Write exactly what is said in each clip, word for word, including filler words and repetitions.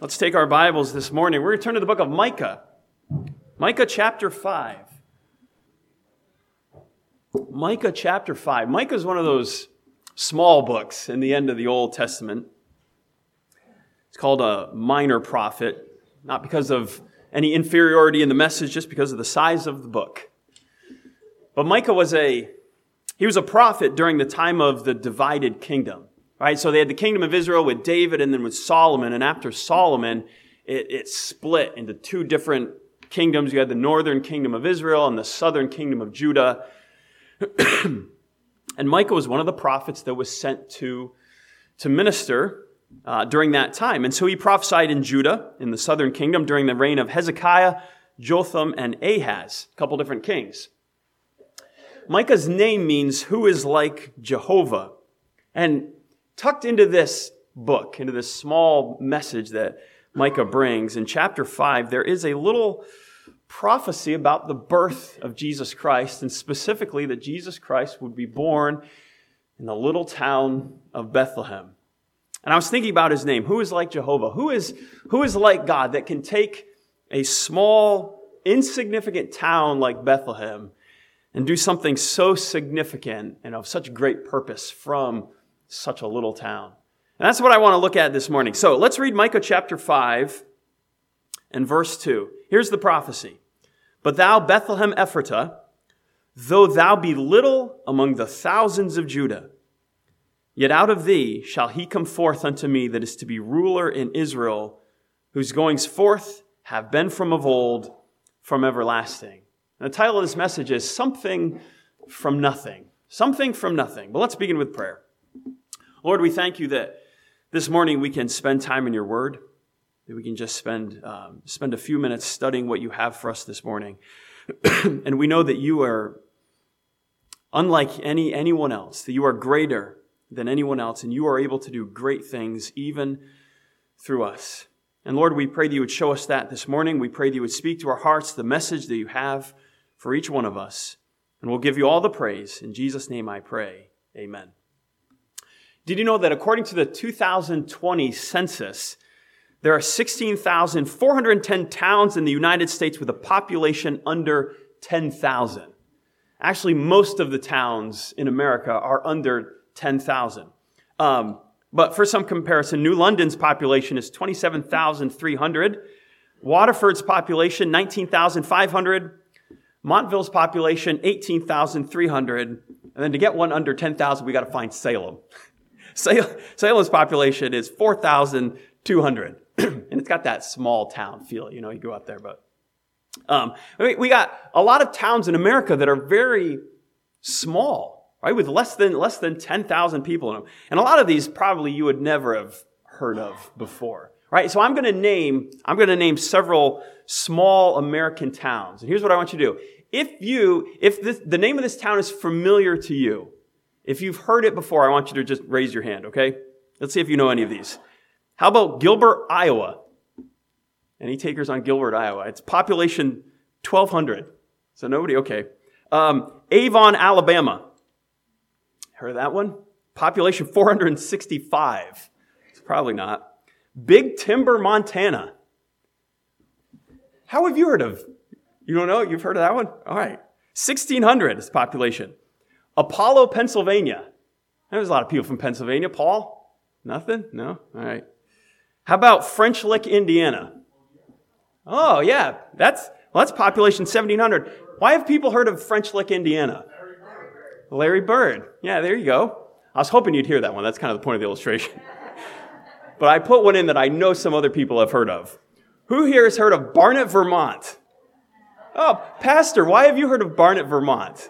Let's take our Bibles this morning. We're going to turn to the book of Micah. Micah chapter five. Micah chapter five. Micah is one of those small books in the end of the Old Testament. It's called a minor prophet, not because of any inferiority in the message, just because of the size of the book. But Micah was a, he was a prophet during the time of the divided kingdom. Right, so they had the kingdom of Israel with David and then with Solomon. And after Solomon, it, it split into two different kingdoms. You had the northern kingdom of Israel and the southern kingdom of Judah. And Micah was one of the prophets that was sent to, to minister uh, during that time. And so he prophesied in Judah, in the southern kingdom, during the reign of Hezekiah, Jotham, and Ahaz, a couple different kings. Micah's name means who is like Jehovah. And tucked into this book, into this small message that Micah brings, in chapter five, there is a little prophecy about the birth of Jesus Christ, and specifically that Jesus Christ would be born in the little town of Bethlehem. And I was thinking about his name. Who is like Jehovah? Who is, who is like God that can take a small, insignificant town like Bethlehem and do something so significant and of such great purpose from such a little town? And that's what I want to look at this morning. So let's read Micah chapter five and verse two. Here's the prophecy. But thou, Bethlehem Ephratah, though thou be little among the thousands of Judah, yet out of thee shall he come forth unto me that is to be ruler in Israel, whose goings forth have been from of old, from everlasting. And the title of this message is Something from Nothing. Something from Nothing. But let's begin with prayer. Lord, we thank you that this morning we can spend time in your word, that we can just spend um, spend a few minutes studying what you have for us this morning. And we know that you are unlike any anyone else, that you are greater than anyone else, and you are able to do great things even through us. And Lord, we pray that you would show us that this morning. We pray that you would speak to our hearts the message that you have for each one of us. And we'll give you all the praise. In Jesus' name I pray. Amen. Did you know that according to the two thousand twenty census, there are sixteen thousand four hundred ten towns in the United States with a population under ten thousand? Actually, most of the towns in America are under ten thousand. Um, but for some comparison, New London's population is twenty-seven thousand three hundred. Waterford's population, nineteen thousand five hundred. Montville's population, eighteen thousand three hundred. And then to get one under ten thousand, we got to find Salem. Salem's population is four thousand two hundred. And it's got that small town feel, you know, you go out there. But um, we got a lot of towns in America that are very small, right? With less than less than ten thousand people in them. And a lot of these probably you would never have heard of before, right? So I'm going to name, I'm going to name several small American towns. And here's what I want you to do. If you, if this, the name of this town is familiar to you, if you've heard it before, I want you to just raise your hand, okay? Let's see if you know any of these. How about Gilbert, Iowa? Any takers on Gilbert, Iowa? It's population twelve hundred. So nobody? Okay. Um, Avon, Alabama. Heard of that one? Population four hundred sixty-five. It's probably not. Big Timber, Montana. How have you heard of? You don't know? You've heard of that one? All right. sixteen hundred is the population. Apollo, Pennsylvania. There's a lot of people from Pennsylvania. Paul? Nothing? No? All right. How about French Lick, Indiana? Oh, yeah. That's, well, that's population seventeen hundred. Why have people heard of French Lick, Indiana? Larry Bird. Larry Bird. Yeah, there you go. I was hoping you'd hear that one. That's kind of the point of the illustration. But I put one in that I know some other people have heard of. Who here has heard of Barnet, Vermont? Oh, Pastor, why have you heard of Barnet, Vermont?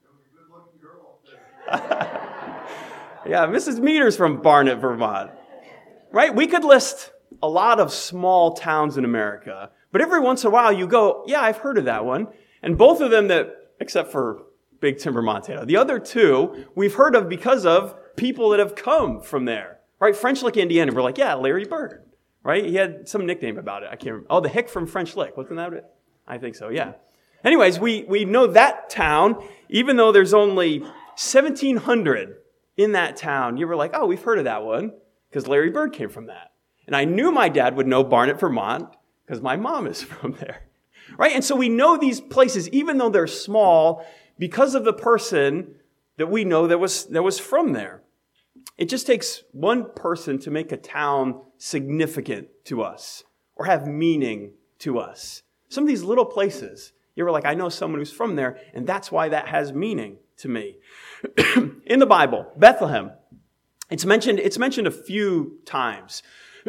Yeah, Missus Meter's from Barnet, Vermont. Right? We could list a lot of small towns in America, but every once in a while you go, yeah, I've heard of that one. And both of them that, except for Big Timber, Montana, the other two we've heard of because of people that have come from there. Right? French Lick, Indiana, we're like, yeah, Larry Bird. Right? He had some nickname about it. I can't remember. Oh, the Hick from French Lick. Wasn't that it? I think so, yeah. Anyways, we, we know that town, even though there's only seventeen hundred in that town. You were like, oh, we've heard of that one because Larry Bird came from that. And I knew my dad would know Barnet, Vermont, because my mom is from there. Right? And so we know these places, even though they're small, because of the person that we know that was, that was from there. It just takes one person to make a town significant to us or have meaning to us. Some of these little places, you're like, I know someone who's from there, and that's why that has meaning to me. In the Bible, Bethlehem, it's mentioned, it's mentioned a few times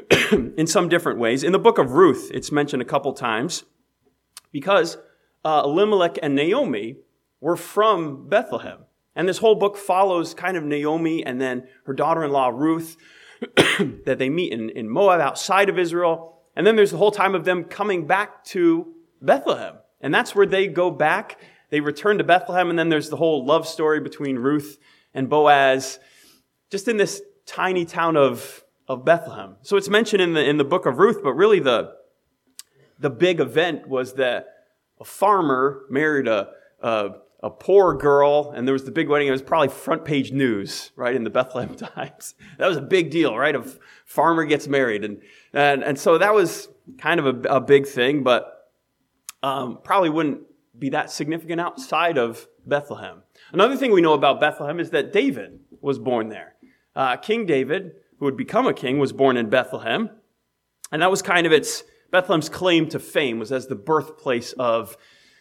in some different ways. In the book of Ruth, it's mentioned a couple times because uh, Elimelech and Naomi were from Bethlehem. And this whole book follows kind of Naomi and then her daughter-in-law Ruth that they meet in, in Moab outside of Israel. And then there's the whole time of them coming back to Bethlehem. And that's where they go back. They return to Bethlehem. And then there's the whole love story between Ruth and Boaz, just in this tiny town of, of Bethlehem. So it's mentioned in the, in the book of Ruth, but really the, the big event was that a farmer married a, a a poor girl, and there was the big wedding. It was probably front page news, right, in the Bethlehem Times. That was a big deal, right? A farmer gets married. And and, and so that was kind of a, a big thing, but um, probably wouldn't be that significant outside of Bethlehem. Another thing we know about Bethlehem is that David was born there. Uh, King David, who would become a king, was born in Bethlehem. And that was kind of its, Bethlehem's claim to fame was as the birthplace of,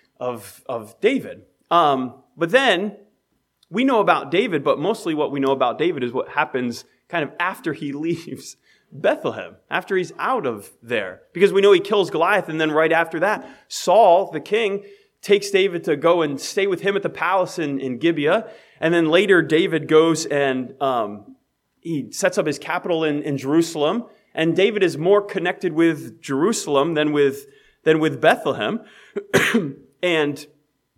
of, of David. Um, but then we know about David, but mostly what we know about David is what happens kind of after he leaves Bethlehem, after he's out of there. Because we know he kills Goliath, and then right after that, Saul, the king, takes David to go and stay with him at the palace in, in Gibeah. And then later, David goes and um, he sets up his capital in, in Jerusalem. And David is more connected with Jerusalem than with, than with Bethlehem. and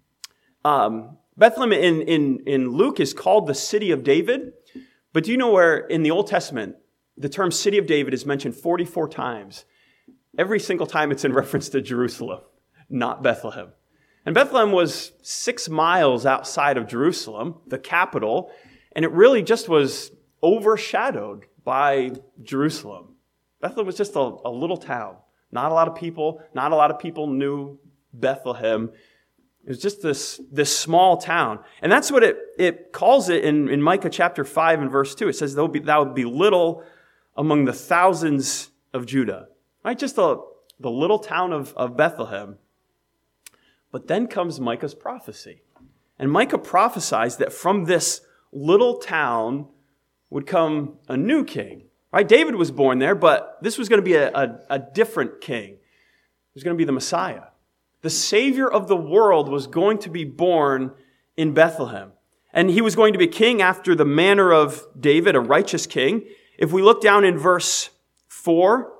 Um, Bethlehem in, in, in Luke is called the city of David. But do you know where in the Old Testament, the term city of David is mentioned forty-four times? Every single time it's in reference to Jerusalem, not Bethlehem. And Bethlehem was six miles outside of Jerusalem, the capital, and it really just was overshadowed by Jerusalem. Bethlehem was just a, a little town. Not a lot of people, not a lot of people knew Bethlehem. It was just this, this small town. And that's what it, it calls it in, in Micah chapter five and verse two. It says, be, that would be little among the thousands of Judah. Right? Just the, the little town of, of Bethlehem. But then comes Micah's prophecy. And Micah prophesies that from this little town would come a new king. Right? David was born there, but this was going to be a, a, a different king. It was going to be the Messiah. The Savior of the world was going to be born in Bethlehem. And he was going to be king after the manner of David, a righteous king. If we look down in verse four,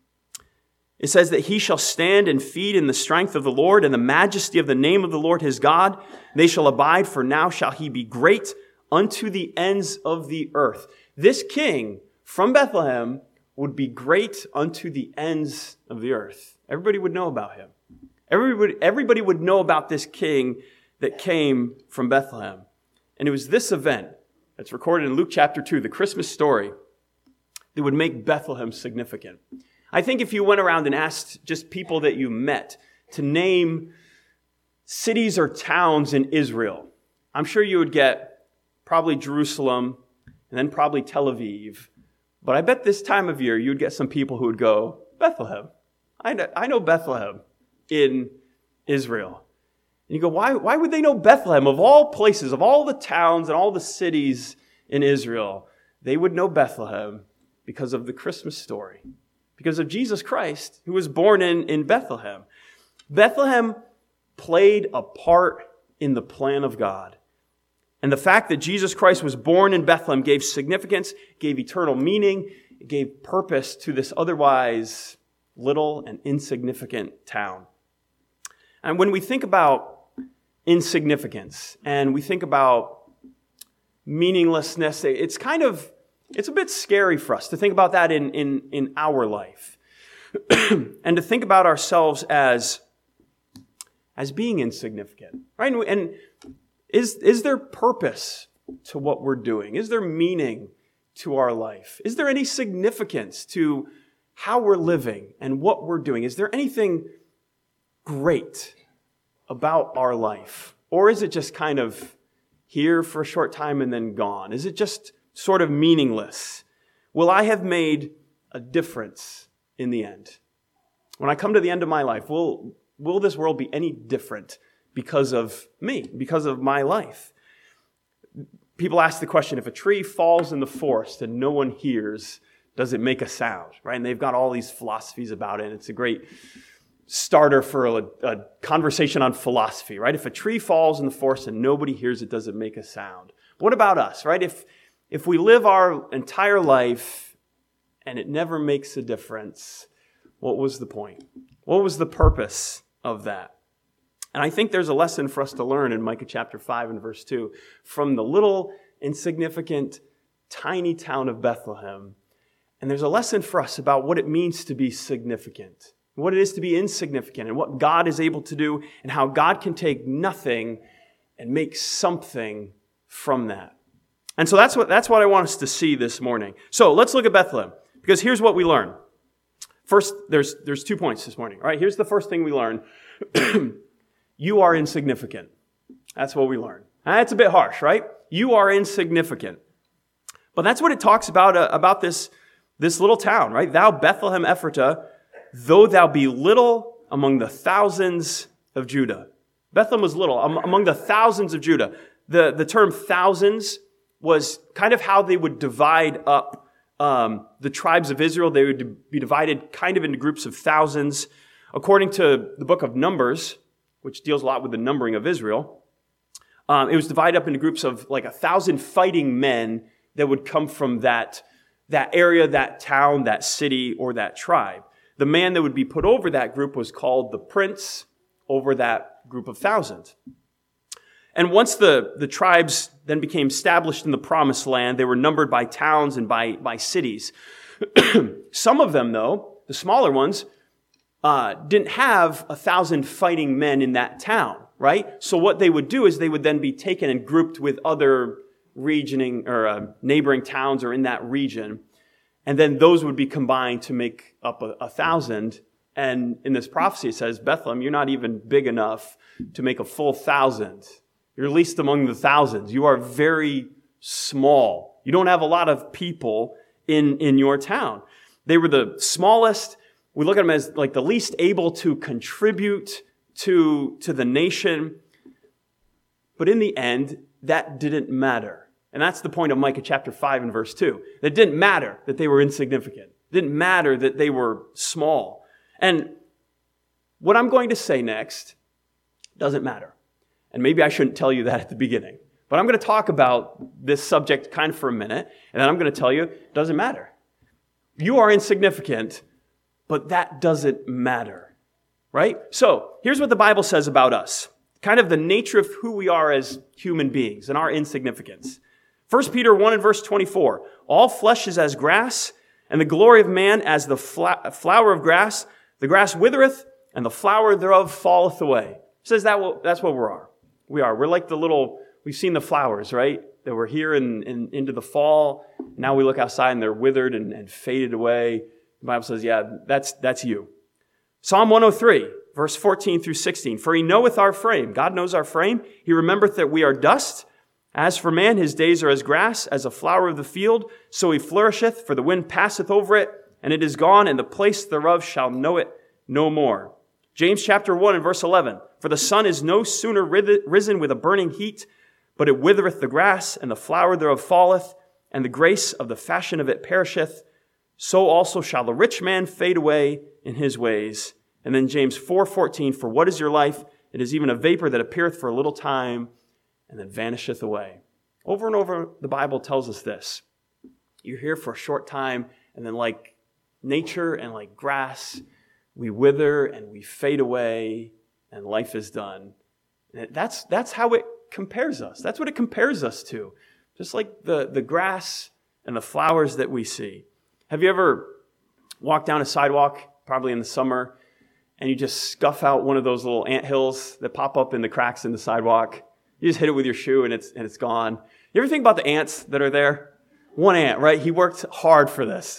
it says that he shall stand and feed in the strength of the Lord and the majesty of the name of the Lord his God. They shall abide, for now shall he be great unto the ends of the earth. This king from Bethlehem would be great unto the ends of the earth. Everybody would know about him. Everybody, everybody would know about this king that came from Bethlehem. And it was this event that's recorded in Luke chapter two, the Christmas story, that would make Bethlehem significant. I think if you went around and asked just people that you met to name cities or towns in Israel, I'm sure you would get probably Jerusalem and then probably Tel Aviv. But I bet this time of year you'd get some people who would go, Bethlehem. I know, I know Bethlehem in Israel. And you go, why, why would they know Bethlehem? Of all places, of all the towns and all the cities in Israel, they would know Bethlehem because of the Christmas story. Because of Jesus Christ, who was born in, in Bethlehem. Bethlehem played a part in the plan of God. And the fact that Jesus Christ was born in Bethlehem gave significance, gave eternal meaning, it gave purpose to this otherwise little and insignificant town. And when we think about insignificance and we think about meaninglessness, it's kind of, it's a bit scary for us to think about that in, in, in our life. And to think about ourselves as, as being insignificant, right? And, and is, is there purpose to what we're doing? Is there meaning to our life? Is there any significance to how we're living and what we're doing? Is there anything great about our life? Or is it just kind of here for a short time and then gone? Is it just sort of meaningless? Will I have made a difference in the end? When I come to the end of my life, will, will this world be any different because of me, because of my life? People ask the question, if a tree falls in the forest and no one hears, does it make a sound, right? And they've got all these philosophies about it. And it's a great starter for a, a conversation on philosophy, right? If a tree falls in the forest and nobody hears it, does it make a sound? What about us, right? If, if we live our entire life and it never makes a difference, what was the point? What was the purpose of that? And I think there's a lesson for us to learn in Micah chapter five and verse two from the little, insignificant, tiny town of Bethlehem. And there's a lesson for us about what it means to be significant, what it is to be insignificant, and what God is able to do, and how God can take nothing and make something from that. And so that's what, that's what I want us to see this morning. So let's look at Bethlehem, because here's what we learn. First, there's, there's two points this morning. All right, here's the first thing we learn. You are insignificant. That's what we learn. That's a bit harsh, right? You are insignificant. But that's what it talks about, uh, about this, this little town, right? Thou Bethlehem Ephratah, though thou be little among the thousands of Judah. Bethlehem was little um, among the thousands of Judah. The, the term thousands was kind of how they would divide up um, the tribes of Israel. They would be divided kind of into groups of thousands. According to the book of Numbers, which deals a lot with the numbering of Israel, um, it was divided up into groups of like a thousand fighting men that would come from that, that area, that town, that city, or that tribe. The man that would be put over that group was called the prince over that group of thousand. And once the, the tribes then became established in the promised land, they were numbered by towns and by, by cities. Some of them, though, the smaller ones, uh, didn't have a thousand fighting men in that town, right? So what they would do is they would then be taken and grouped with other regioning or uh, neighboring towns or in that region. And then those would be combined to make up a, a thousand. And in this prophecy, it says, Bethlehem, you're not even big enough to make a full thousand. You're least among the thousands. You are very small. You don't have a lot of people in, in your town. They were the smallest. We look at them as like the least able to contribute to, to the nation. But in the end, that didn't matter. And that's the point of Micah chapter five and verse two. It didn't matter that they were insignificant. It didn't matter that they were small. And what I'm going to say next doesn't matter. And maybe I shouldn't tell you that at the beginning. But I'm going to talk about this subject kind of for a minute, and then I'm going to tell you it doesn't matter. You are insignificant, but that doesn't matter. Right? So here's what the Bible says about us. Kind of the nature of who we are as human beings and our insignificance. First Peter one and verse twenty-four. All flesh is as grass, and the glory of man as the fla- flower of grass. The grass withereth, and the flower thereof falleth away. It says that will, that's what we are. We are. We're like the little, we've seen the flowers, right? That were here in, in, into the fall. Now we look outside and they're withered and, and faded away. The Bible says, yeah, that's, that's you. Psalm one oh three, verse fourteen through sixteen. For he knoweth our frame. God knows our frame. He remembereth that we are dust. As for man, his days are as grass, as a flower of the field. So he flourisheth, for the wind passeth over it, and it is gone, and the place thereof shall know it no more. James chapter one and verse eleven. For the sun is no sooner risen with a burning heat, but it withereth the grass, and the flower thereof falleth, and the grace of the fashion of it perisheth. So also shall the rich man fade away in his ways. And then James four fourteen, for what is your life? It is even a vapor that appeareth for a little time, and then vanisheth away. Over and over, the Bible tells us this. You're here for a short time, and then like nature and like grass, we wither and we fade away, and life is done. And that's, that's how it compares us. That's what it compares us to. Just like the, the grass and the flowers that we see. Have you ever walked down a sidewalk, probably in the summer, and you just scuff out one of those little anthills that pop up in the cracks in the sidewalk? You just hit it with your shoe and it's and it's gone. You ever think about the ants that are there? One ant, right? He worked hard for this.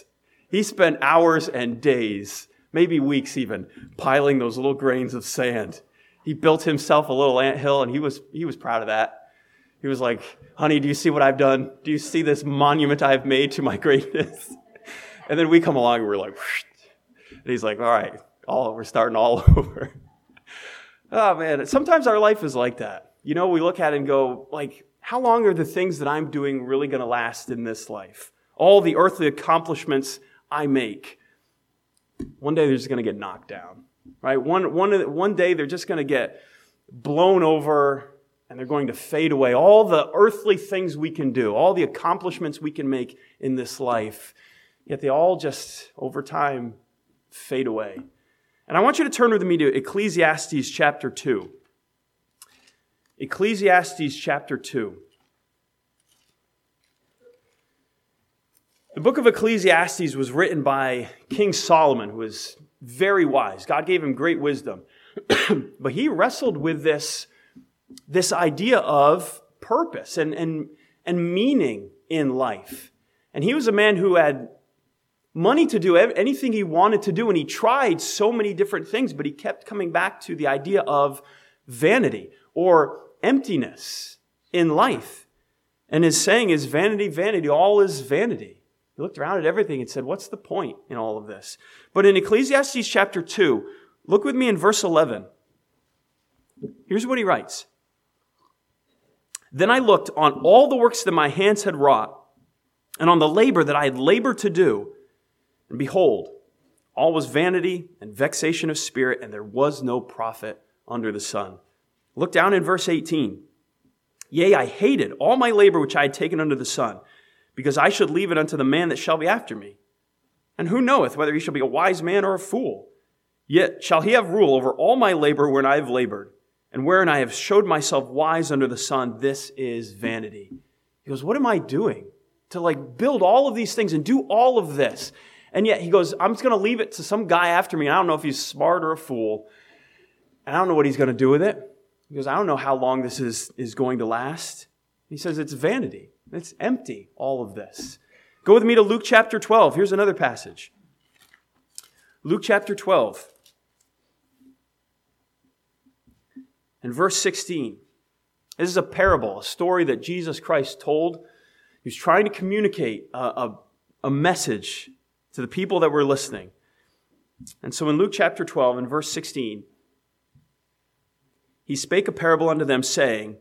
He spent hours and days, maybe weeks even, piling those little grains of sand. He built himself a little anthill, and he was he was proud of that. He was like, honey, do you see what I've done? Do you see this monument I've made to my greatness? And then we come along and we're like, whoosh. And he's like, all right, all we're starting all over. Oh, man, sometimes our life is like that. You know, we look at it and go, like, how long are the things that I'm doing really going to last in this life? All the earthly accomplishments I make. One day they're just going to get knocked down, right? One, one, one day they're just going to get blown over and they're going to fade away. All the earthly things we can do, all the accomplishments we can make in this life, yet they all just, over time, fade away. And I want you to turn with me to Ecclesiastes chapter two. Ecclesiastes chapter two. The book of Ecclesiastes was written by King Solomon, who was very wise. God gave him great wisdom. But he wrestled with this, this idea of purpose and, and, and meaning in life. And he was a man who had money to do anything he wanted to do, and he tried so many different things, but he kept coming back to the idea of vanity or emptiness in life. And his saying is, vanity, vanity, all is vanity. He looked around at everything and said, what's the point in all of this? But in Ecclesiastes chapter two, look with me in verse eleven. Here's what he writes. Then I looked on all the works that my hands had wrought, and on the labor that I had labored to do, and behold, all was vanity and vexation of spirit, and there was no profit under the sun. Look down in verse eighteen. Yea, I hated all my labor which I had taken under the sun, because I should leave it unto the man that shall be after me. And who knoweth whether he shall be a wise man or a fool? Yet shall he have rule over all my labor wherein I have labored, and wherein I have showed myself wise under the sun. This is vanity. He goes, what am I doing to like build all of these things and do all of this? And yet he goes, I'm just going to leave it to some guy after me. And I don't know if he's smart or a fool. And I don't know what he's going to do with it. He goes, I don't know how long this is, is going to last. He says it's vanity. It's empty, all of this. Go with me to Luke chapter twelve. Here's another passage. Luke chapter twelve. And verse sixteen. This is a parable, a story that Jesus Christ told. He was trying to communicate a, a, a message to the people that were listening. And so in Luke chapter twelve and verse sixteen, he spake a parable unto them, saying,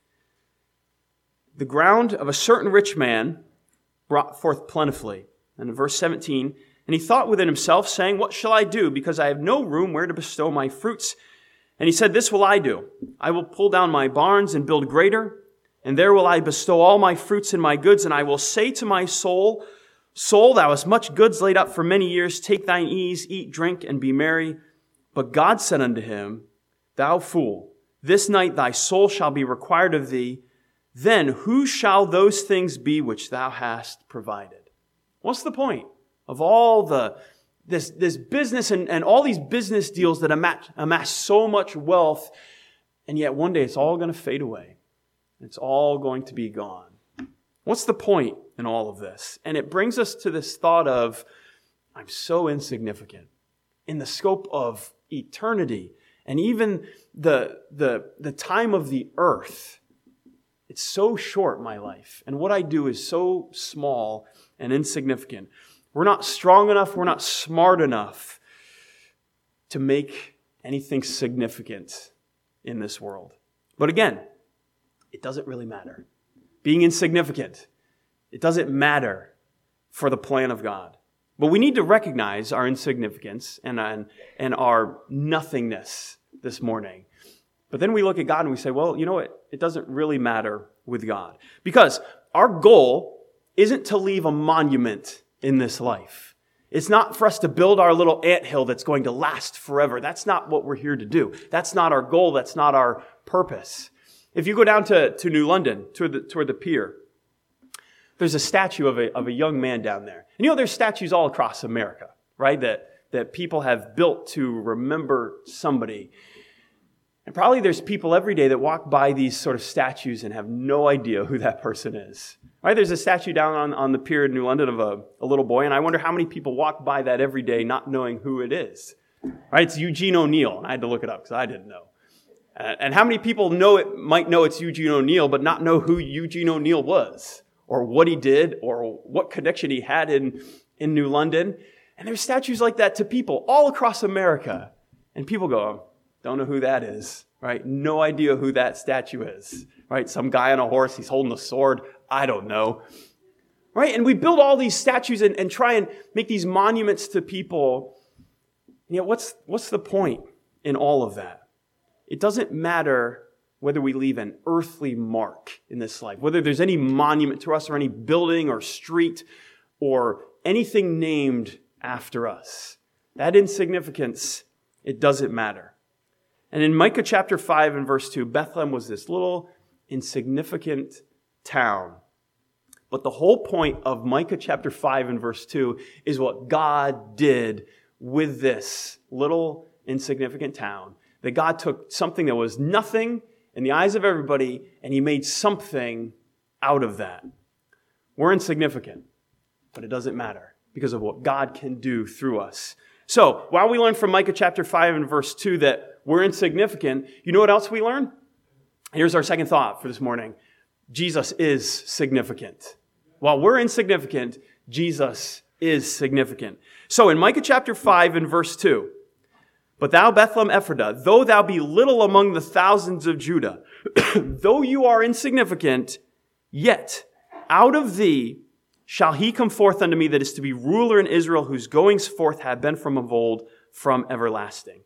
the ground of a certain rich man brought forth plentifully. And in verse seventeen, and he thought within himself, saying, what shall I do? Because I have no room where to bestow my fruits. And he said, this will I do. I will pull down my barns and build greater, and there will I bestow all my fruits and my goods. And I will say to my soul, soul, thou hast much goods laid up for many years. Take thine ease, eat, drink, and be merry. But God said unto him, thou fool, this night thy soul shall be required of thee. Then who shall those things be which thou hast provided? What's the point of all the this, this business and, and all these business deals that amass, amass so much wealth, and yet one day it's all going to fade away. It's all going to be gone. What's the point in all of this? And it brings us to this thought of, I'm so insignificant in the scope of eternity and even the, the, the time of the earth. It's so short, my life. And what I do is so small and insignificant. We're not strong enough, we're not smart enough to make anything significant in this world. But again, it doesn't really matter. Being insignificant, it doesn't matter for the plan of God. But we need to recognize our insignificance and, and, and our nothingness this morning. But then we look at God and we say, well, you know what? It doesn't really matter with God. Because our goal isn't to leave a monument in this life. It's not for us to build our little anthill that's going to last forever. That's not what we're here to do. That's not our goal. That's not our purpose. If you go down to, to New London, toward the, toward the pier, there's a statue of a, of a young man down there. And you know, there's statues all across America, right? That, that people have built to remember somebody. And probably there's people every day that walk by these sort of statues and have no idea who that person is. Right? There's a statue down on, on the pier in New London of a, a little boy, and I wonder how many people walk by that every day not knowing who it is. Right? It's Eugene O'Neill, and I had to look it up because I didn't know. And how many people know it might know it's Eugene O'Neill, but not know who Eugene O'Neill was, or what he did, or what connection he had in, in New London. And there's statues like that to people all across America. And people go, don't know who that is, right? No idea who that statue is, right? Some guy on a horse, he's holding a sword. I don't know, right? And we build all these statues and, and try and make these monuments to people. You know, what's, what's the point in all of that? It doesn't matter whether we leave an earthly mark in this life, whether there's any monument to us or any building or street or anything named after us. That insignificance, it doesn't matter. And in Micah chapter five and verse two, Bethlehem was this little insignificant town. But the whole point of Micah chapter five and verse two is what God did with this little insignificant town. That God took something that was nothing in the eyes of everybody, and he made something out of that. We're insignificant, but it doesn't matter because of what God can do through us. So, while we learn from Micah chapter five and verse two that we're insignificant, you know what else we learn? Here's our second thought for this morning. Jesus is significant. While we're insignificant, Jesus is significant. So, in Micah chapter five and verse two, but thou, Bethlehem Ephrathah, though thou be little among the thousands of Judah, though you are insignificant, yet out of thee shall he come forth unto me that is to be ruler in Israel, whose goings forth have been from of old, from everlasting.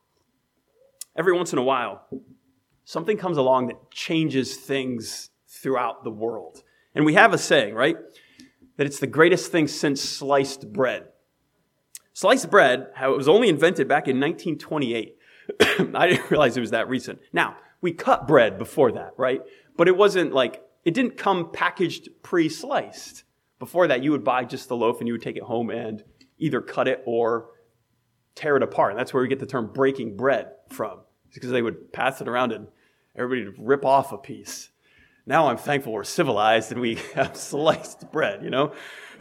Every once in a while, something comes along that changes things throughout the world. And we have a saying, right? That it's the greatest thing since sliced bread. Sliced bread was only invented back in nineteen twenty-eight. I didn't realize it was that recent. Now, we cut bread before that, right? But it wasn't like, it didn't come packaged pre-sliced. Before that, you would buy just the loaf and you would take it home and either cut it or tear it apart. And that's where we get the term breaking bread from. It's because they would pass it around and everybody would rip off a piece. Now I'm thankful we're civilized and we have sliced bread, you know?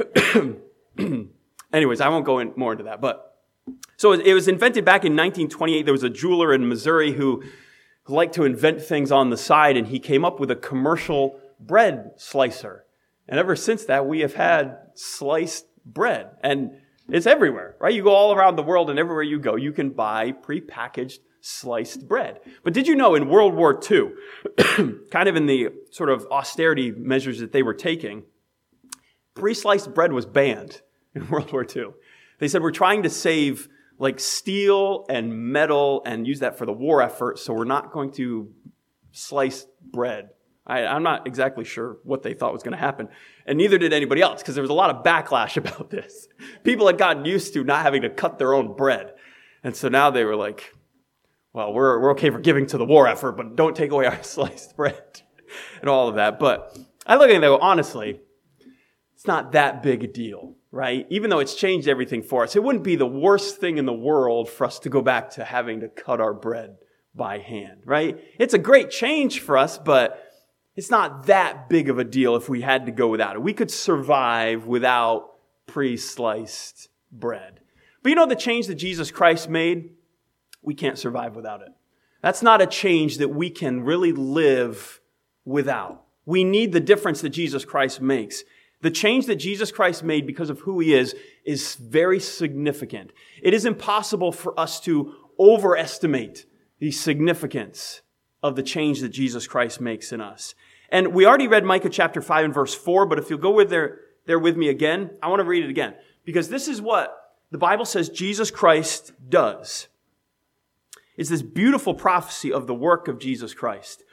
Anyways, I won't go in more into that. But so it was invented back in nineteen twenty-eight. There was a jeweler in Missouri who liked to invent things on the side, and he came up with a commercial bread slicer. And ever since that, we have had sliced bread. And it's everywhere, right? You go all around the world, and everywhere you go, you can buy prepackaged sliced bread. But did you know in World War Two, kind of in the sort of austerity measures that they were taking, pre-sliced bread was banned in World War Two. They said, we're trying to save like steel and metal and use that for the war effort, so we're not going to slice bread. I, I'm not exactly sure what they thought was going to happen. And neither did anybody else, because there was a lot of backlash about this. People had gotten used to not having to cut their own bread. And so now they were like, well, we're, we're okay for giving to the war effort, but don't take away our sliced bread and all of that. But I look at it and go, honestly, it's not that big a deal, right? Even though it's changed everything for us, it wouldn't be the worst thing in the world for us to go back to having to cut our bread by hand, right? It's a great change for us, but it's not that big of a deal if we had to go without it. We could survive without pre-sliced bread. But you know the change that Jesus Christ made? We can't survive without it. That's not a change that we can really live without. We need the difference that Jesus Christ makes. The change that Jesus Christ made because of who he is is very significant. It is impossible for us to overestimate the significance of the change that Jesus Christ makes in us. And we already read Micah chapter five and verse four, but if you'll go with there, there with me again, I want to read it again. Because this is what the Bible says Jesus Christ does. It's this beautiful prophecy of the work of Jesus Christ.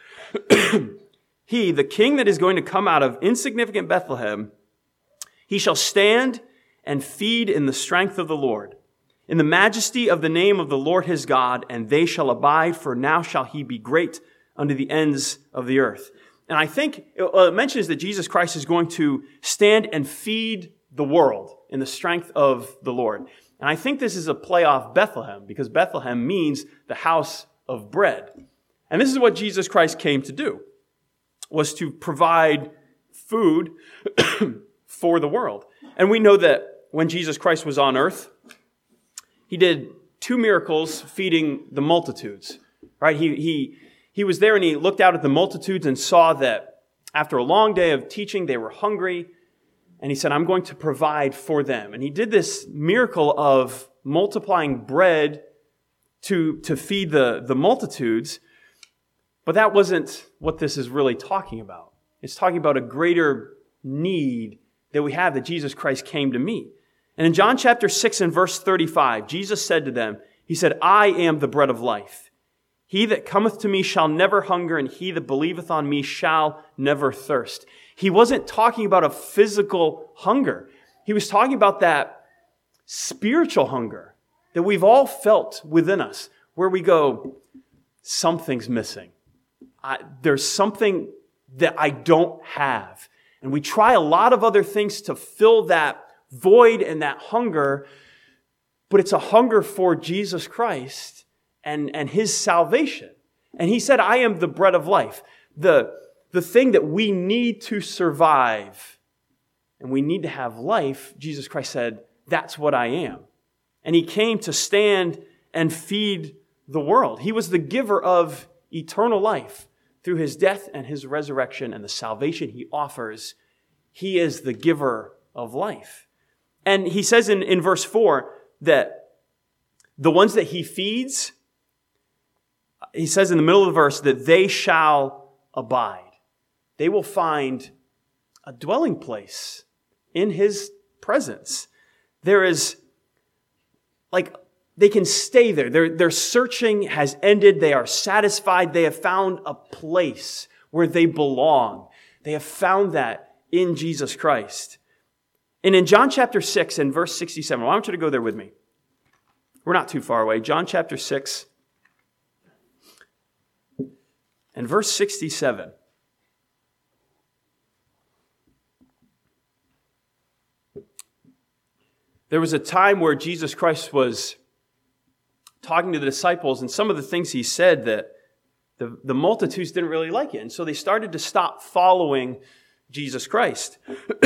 He, the king that is going to come out of insignificant Bethlehem, he shall stand and feed in the strength of the Lord, in the majesty of the name of the Lord his God, and they shall abide, for now shall he be great unto the ends of the earth. And I think it mentions that Jesus Christ is going to stand and feed the world in the strength of the Lord. And I think this is a play off Bethlehem, because Bethlehem means the house of bread. And this is what Jesus Christ came to do, was to provide food for the world. And we know that when Jesus Christ was on earth, he did two miracles feeding the multitudes, right? He, he, he was there and he looked out at the multitudes and saw that after a long day of teaching, they were hungry. And he said, I'm going to provide for them. And he did this miracle of multiplying bread to, to feed the, the multitudes. But that wasn't what this is really talking about. It's talking about a greater need that we have that Jesus Christ came to meet. And in John chapter six and verse thirty-five, Jesus said to them, he said, I am the bread of life. He that cometh to me shall never hunger, and he that believeth on me shall never thirst. He wasn't talking about a physical hunger. He was talking about that spiritual hunger that we've all felt within us, where we go, something's missing. I, there's something that I don't have. And we try a lot of other things to fill that void and that hunger, but it's a hunger for Jesus Christ and, and his salvation. And he said, I am the bread of life. The, the thing that we need to survive and we need to have life, Jesus Christ said, that's what I am. And he came to stand and feed the world. He was the giver of eternal life through his death and his resurrection and the salvation he offers. He is the giver of life. And he says in, in verse four that the ones that he feeds, he says in the middle of the verse that they shall abide. They will find a dwelling place in his presence. There is, like, they can stay there. Their, their searching has ended. They are satisfied. They have found a place where they belong. They have found that in Jesus Christ. And in John chapter six and verse sixty-seven, I want you to go there with me. We're not too far away. John chapter six and verse sixty-seven. There was a time where Jesus Christ was talking to the disciples, and some of the things he said that the, the multitudes didn't really like it. And so they started to stop following Jesus Christ.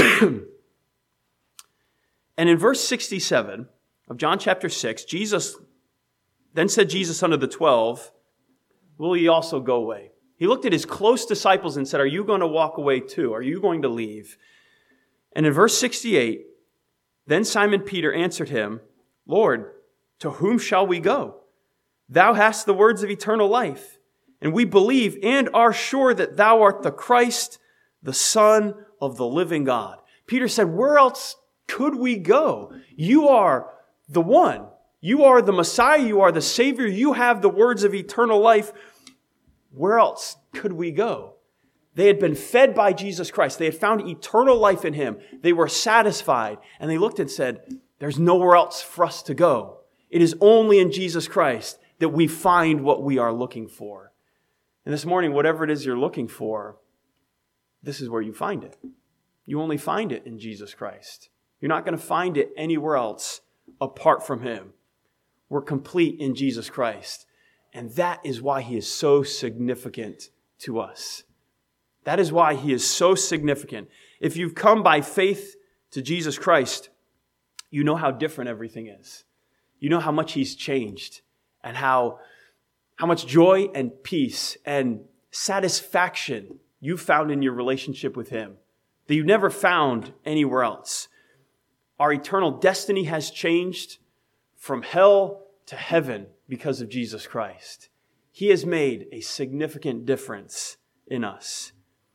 And in verse sixty-seven of John chapter six, Jesus, then said Jesus unto the twelve, will ye also go away? He looked at his close disciples and said, are you going to walk away too? Are you going to leave? And in verse sixty-eight, then Simon Peter answered him, Lord, to whom shall we go? Thou hast the words of eternal life, and we believe and are sure that thou art the Christ, the Son of the living God. Peter said, where else could we go? You are the one. You are the Messiah. You are the Savior. You have the words of eternal life. Where else could we go? They had been fed by Jesus Christ. They had found eternal life in him. They were satisfied. And they looked and said, there's nowhere else for us to go. It is only in Jesus Christ that we find what we are looking for. And this morning, whatever it is you're looking for, this is where you find it. You only find it in Jesus Christ. You're not going to find it anywhere else apart from him. We're complete in Jesus Christ. And that is why he is so significant to us. That is why he is so significant. If you've come by faith to Jesus Christ, you know how different everything is. You know how much he's changed and how, how much joy and peace and satisfaction you found in your relationship with him that you never found anywhere else. Our eternal destiny has changed from hell to heaven because of Jesus Christ. He has made a significant difference in us.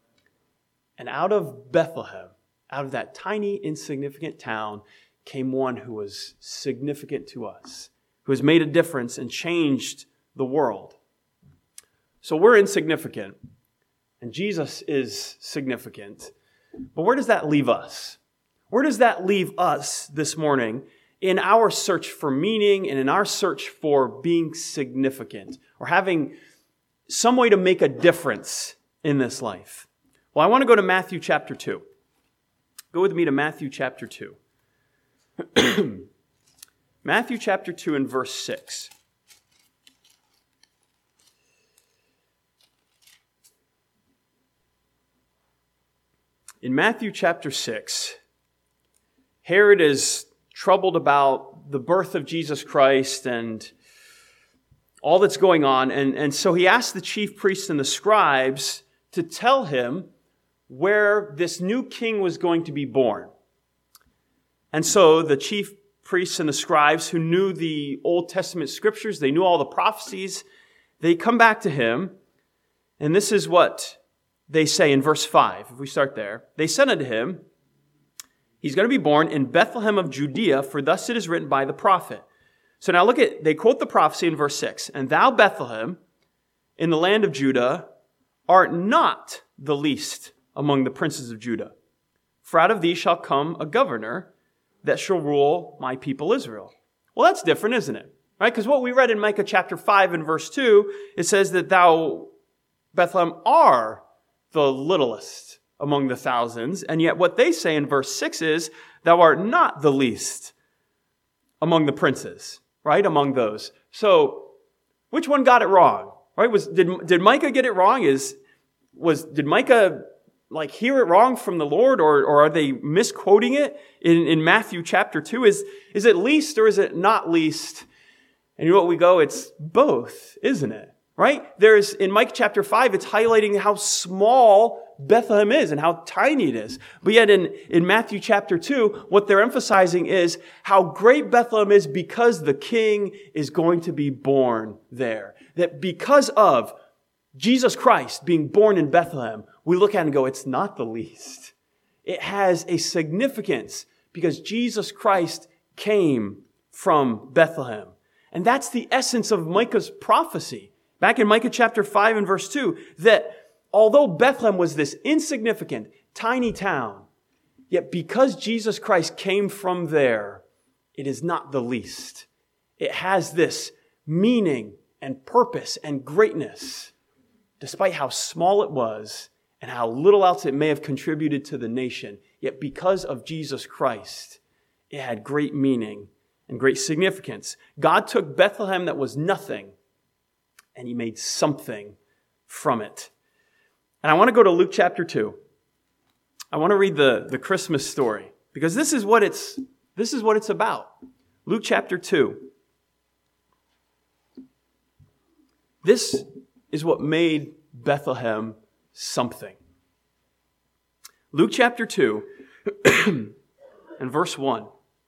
And out of Bethlehem, out of that tiny, insignificant town, came one who was significant to us, who has made a difference and changed the world. So we're insignificant, and Jesus is significant. But where does that leave us? Where does that leave us this morning in our search for meaning and in our search for being significant or having some way to make a difference in this life? Well, I want to go to Matthew chapter two. Go with me to Matthew chapter two. Matthew chapter two and verse six. In Matthew chapter six, Herod is troubled about the birth of Jesus Christ and all that's going on. And, and so he asked the chief priests and the scribes to tell him where this new king was going to be born. And so the chief priests and the scribes who knew the Old Testament scriptures, they knew all the prophecies, they come back to him. And this is what they say in verse five, if we start there. They said unto him, he's going to be born in Bethlehem of Judea, for thus it is written by the prophet. So now look at, they quote the prophecy in verse six. And thou, Bethlehem, in the land of Judah, art not the least among the princes of Judah. For out of thee shall come a governor that shall rule my people Israel. Well, that's different, isn't it? Right? Because what we read in Micah chapter five and verse two, it says that thou, Bethlehem, are the littlest among the thousands. And yet what they say in verse six is, thou art not the least among the princes, right? Among those. So, which one got it wrong? Right? Was, did, did Micah get it wrong? Is, was, did Micah like hear it wrong from the Lord, or, or are they misquoting it in, in Matthew chapter two? Is, is it least or is it not least? And you know what we go? It's both, isn't it? Right? There's, in Micah chapter five, it's highlighting how small Bethlehem is and how tiny it is. But yet in, in Matthew chapter two, what they're emphasizing is how great Bethlehem is because the king is going to be born there. That because of Jesus Christ being born in Bethlehem, we look at it and go, it's not the least. It has a significance because Jesus Christ came from Bethlehem. And that's the essence of Micah's prophecy. Back in Micah chapter five and verse two, that although Bethlehem was this insignificant, tiny town, yet because Jesus Christ came from there, it is not the least. It has this meaning and purpose and greatness, despite how small it was and how little else it may have contributed to the nation. Yet because of Jesus Christ, it had great meaning and great significance. God took Bethlehem that was nothing, and he made something from it. And I want to go to Luke chapter two. I want to read the, the Christmas story, because this is what it's, this is what it's about. Luke chapter two. This is what made Bethlehem something. Luke chapter two and verse one.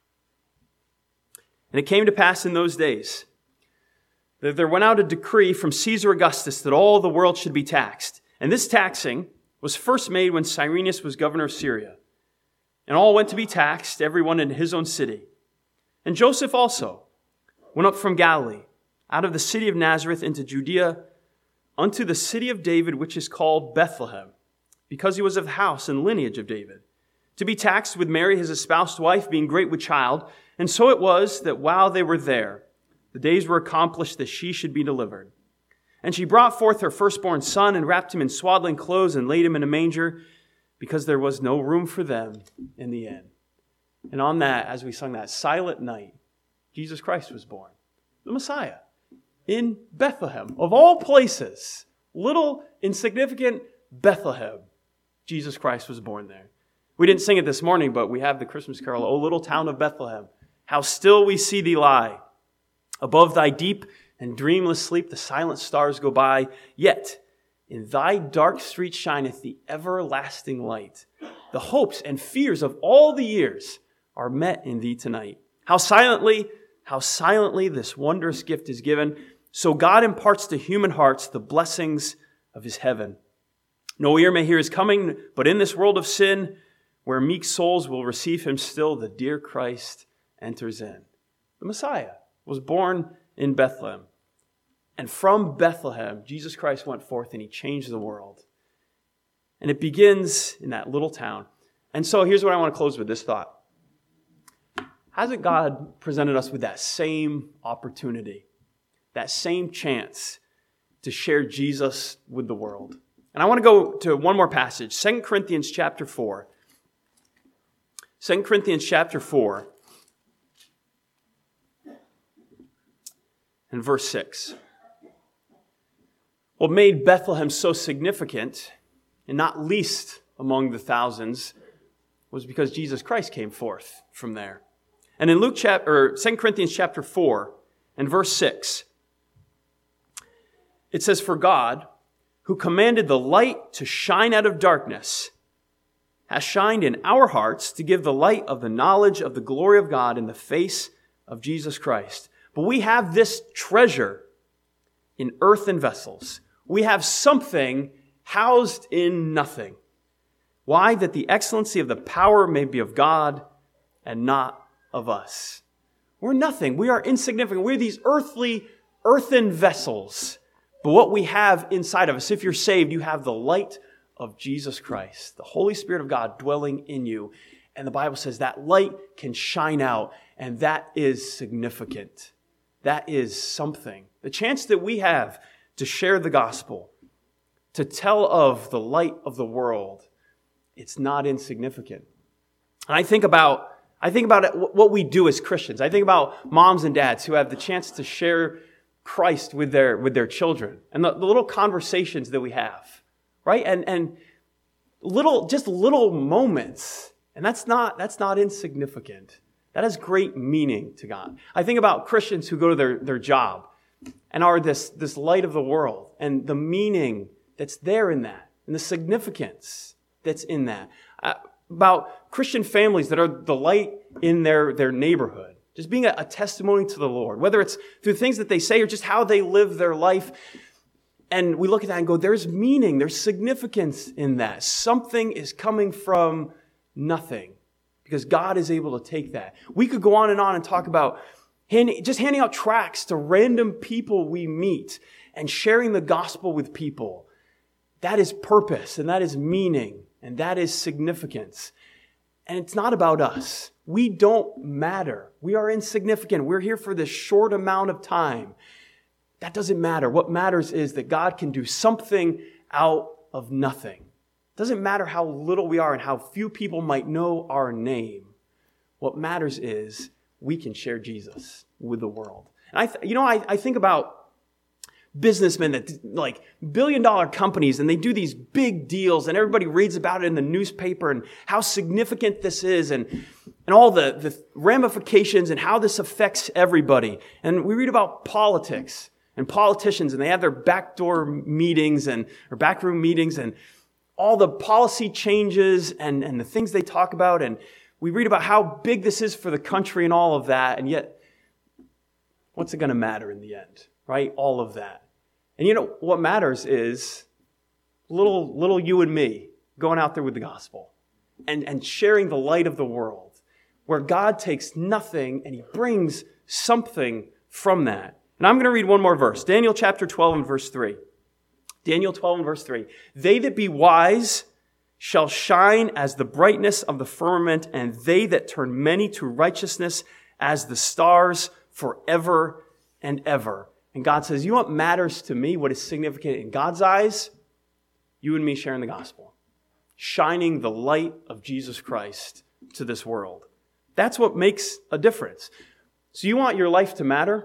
And it came to pass in those days that there went out a decree from Caesar Augustus that all the world should be taxed. And this taxing was first made when Cyrenius was governor of Syria. And all went to be taxed, everyone in his own city. And Joseph also went up from Galilee, out of the city of Nazareth into Judea, unto the city of David, which is called Bethlehem, because he was of the house and lineage of David, to be taxed with Mary, his espoused wife, being great with child. And so it was that while they were there, the days were accomplished that she should be delivered. And she brought forth her firstborn son and wrapped him in swaddling clothes and laid him in a manger, because there was no room for them in the inn. And on that, as we sung that silent night, Jesus Christ was born, the Messiah, in Bethlehem. Of all places, little insignificant Bethlehem, Jesus Christ was born there. We didn't sing it this morning, but we have the Christmas carol, O little town of Bethlehem, how still we see thee lie. Above thy deep and dreamless sleep, the silent stars go by. Yet in thy dark street shineth the everlasting light. The hopes and fears of all the years are met in thee tonight. How silently, how silently this wondrous gift is given. So God imparts to human hearts the blessings of his heaven. No ear may hear his coming, but in this world of sin, where meek souls will receive him still, the dear Christ enters in. The Messiah was born in Bethlehem. And from Bethlehem, Jesus Christ went forth and he changed the world. And it begins in that little town. And so here's what I want to close with, this thought. Hasn't God presented us with that same opportunity, that same chance to share Jesus with the world? And I want to go to one more passage, Second Corinthians chapter four. Second Corinthians chapter four and verse six. What made Bethlehem so significant and not least among the thousands was because Jesus Christ came forth from there. And in Luke chapter, or Second Corinthians chapter four and verse six, it says, "For God, who commanded the light to shine out of darkness, has shined in our hearts to give the light of the knowledge of the glory of God in the face of Jesus Christ." But we have this treasure in earthen vessels. We have something housed in nothing. Why? That the excellency of the power may be of God and not of us. We're nothing. We are insignificant. We're these earthly, earthen vessels. But what we have inside of us, if you're saved, you have the light of Jesus Christ, the Holy Spirit of God dwelling in you. And the Bible says that light can shine out, and that is significant. That is something. The chance that we have to share the gospel, to tell of the light of the world, it's not insignificant. And I think about, I think about it, what we do as Christians. I think about moms and dads who have the chance to share Christ with their, with their children, and the, the little conversations that we have, right? And, and little, just little moments. And that's not, that's not insignificant. That has great meaning to God. I think about Christians who go to their, their job and are this, this light of the world, and the meaning that's there in that, and the significance that's in that. Uh, about Christian families that are the light in their, their neighborhood, just being a, a testimony to the Lord, whether it's through things that they say or just how they live their life. And we look at that and go, there's meaning, there's significance in that. Something is coming from nothing, because God is able to take that. We could go on and on and talk about handing, just handing out tracts to random people we meet and sharing the gospel with people. That is purpose, and that is meaning, and that is significance. And it's not about us. We don't matter. We are insignificant. We're here for this short amount of time. That doesn't matter. What matters is that God can do something out of nothing. It doesn't matter how little we are and how few people might know our name. What matters is we can share Jesus with the world. And I, th- you know, I, I think about businessmen that like billion dollar companies, and they do these big deals, and everybody reads about it in the newspaper and how significant this is, and, and all the, the ramifications and how this affects everybody. And we read about politics and politicians, and they have their backdoor meetings and or backroom meetings and all the policy changes and, and the things they talk about. And we read about how big this is for the country and all of that. And yet, what's it going to matter in the end? Right? All of that. And you know, what matters is little, little you and me going out there with the gospel and, and sharing the light of the world, where God takes nothing and he brings something from that. And I'm going to read one more verse. Daniel chapter twelve and verse three. Daniel twelve and verse three. "They that be wise shall shine as the brightness of the firmament, and they that turn many to righteousness as the stars forever and ever." And God says, you know what matters to me, what is significant in God's eyes? You and me sharing the gospel. Shining the light of Jesus Christ to this world. That's what makes a difference. So you want your life to matter?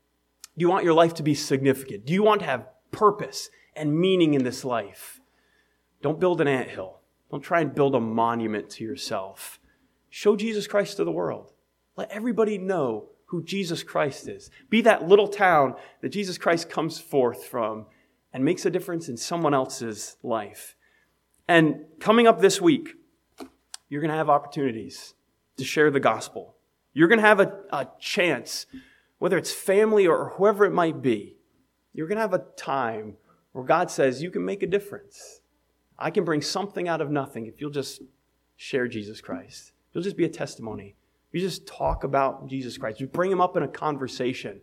Do you want your life to be significant? Do you want to have purpose and meaning in this life? Don't build an anthill. Don't try and build a monument to yourself. Show Jesus Christ to the world. Let everybody know who Jesus Christ is. Be that little town that Jesus Christ comes forth from and makes a difference in someone else's life. And coming up this week, you're going to have opportunities to share the gospel. You're going to have a, a chance, whether it's family or whoever it might be, you're going to have a time where God says, you can make a difference. I can bring something out of nothing if you'll just share Jesus Christ. You'll just be a testimony. You just talk about Jesus Christ. You bring him up in a conversation.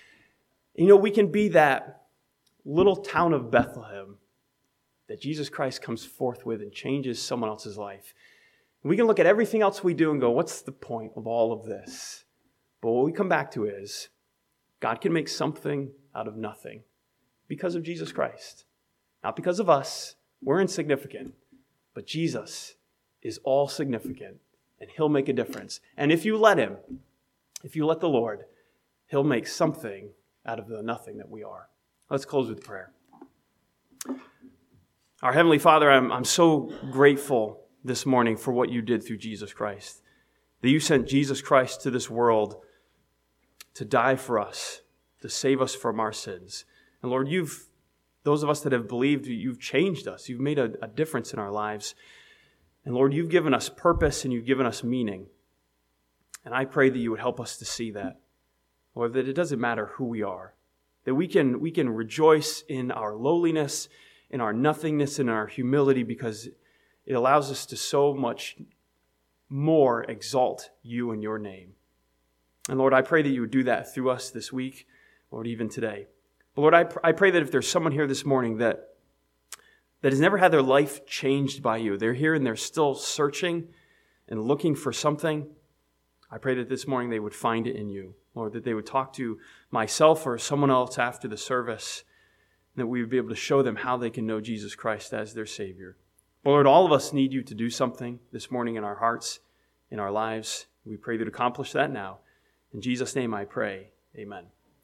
You know, we can be that little town of Bethlehem that Jesus Christ comes forth with and changes someone else's life. And we can look at everything else we do and go, what's the point of all of this? But what we come back to is, God can make something out of nothing because of Jesus Christ. Not because of us. We're insignificant. But Jesus is all significant. And he'll make a difference. And if you let him, if you let the Lord, he'll make something out of the nothing that we are. Let's close with prayer. Our Heavenly Father, I'm, I'm so grateful this morning for what you did through Jesus Christ. That you sent Jesus Christ to this world to die for us, to save us from our sins. And Lord, you've, those of us that have believed, you've changed us. You've made a, a difference in our lives. And Lord, you've given us purpose and you've given us meaning. And I pray that you would help us to see that. Lord, that it doesn't matter who we are. That we can, we can rejoice in our lowliness, in our nothingness, in our humility, because it allows us to so much more exalt you and your name. And Lord, I pray that you would do that through us this week, Lord, even today. But Lord, I, pr- I pray that if there's someone here this morning that, that has never had their life changed by you, they're here and they're still searching and looking for something, I pray that this morning they would find it in you. Lord, that they would talk to myself or someone else after the service, and that we would be able to show them how they can know Jesus Christ as their Savior. Lord, all of us need you to do something this morning in our hearts, in our lives. We pray that you accomplish that now. In Jesus' name I pray, amen.